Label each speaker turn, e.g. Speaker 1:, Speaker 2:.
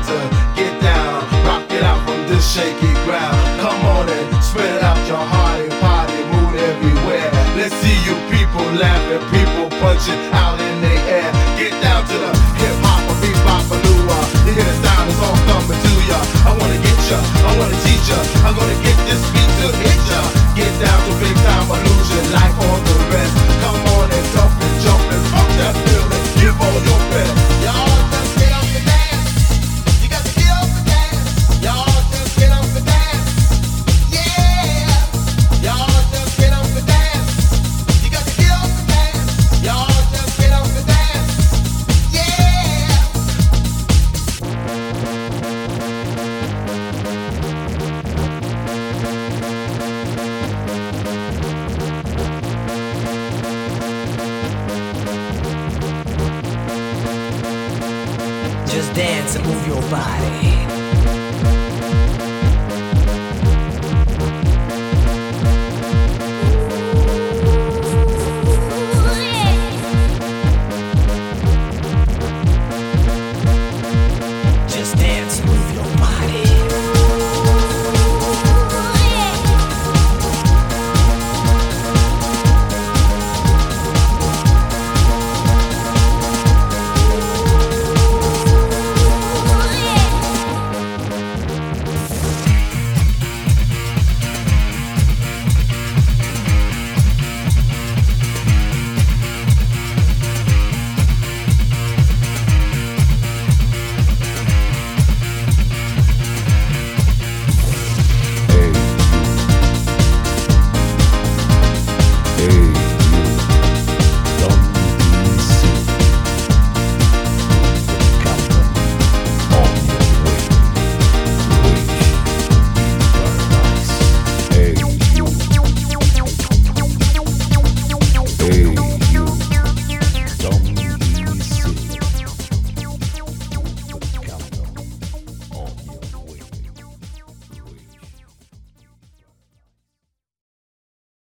Speaker 1: to get down, rock it out from this shaky ground. Come on and spread out your heart and party, mood everywhere. Let's see you people laughing, people punching out in the air. Get down to the hip hop, a beat bop, a new you hear the sound, it's all coming to ya. I wanna get ya, I wanna teach ya. I'm gonna get this beat to hit ya. Get down to big time illusion, like all the rest. Come on and dump and jump and fuck that feeling. Give all your best. Y'all just get up and dance. You got to get up and dance. Y'all just get up and dance. Yeah. Y'all just get up and dance. You got to get up and dance. Y'all just get up and dance. Yeah.
Speaker 2: Just dance and move your body.